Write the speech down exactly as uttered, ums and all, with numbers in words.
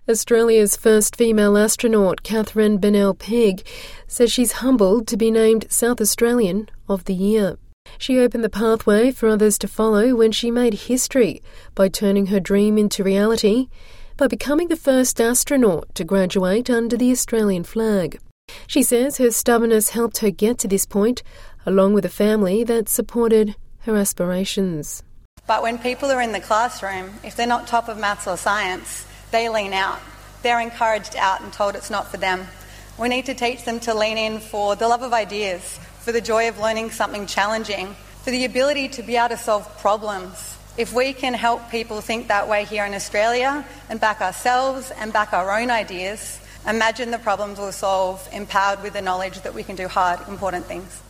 Australia's first female astronaut, Catherine Bennell-Pegg, says she's humbled to be named South Australian of the Year. She opened the pathway for others to follow when she made history by turning her dream into reality by becoming the first astronaut to graduate under the Australian flag. She says her stubbornness helped her get to this point, along with a family that supported her aspirations. But when people are in the classroom, if they're not top of maths or science, they lean out. They're encouraged out and told it's not for them. We need to teach them to lean in for the love of ideas, for the joy of learning something challenging, for the ability to be able to solve problems. If we can help people think that way here in Australia and back ourselves and back our own ideas, imagine the problems we'll solve empowered with the knowledge that we can do hard, important things.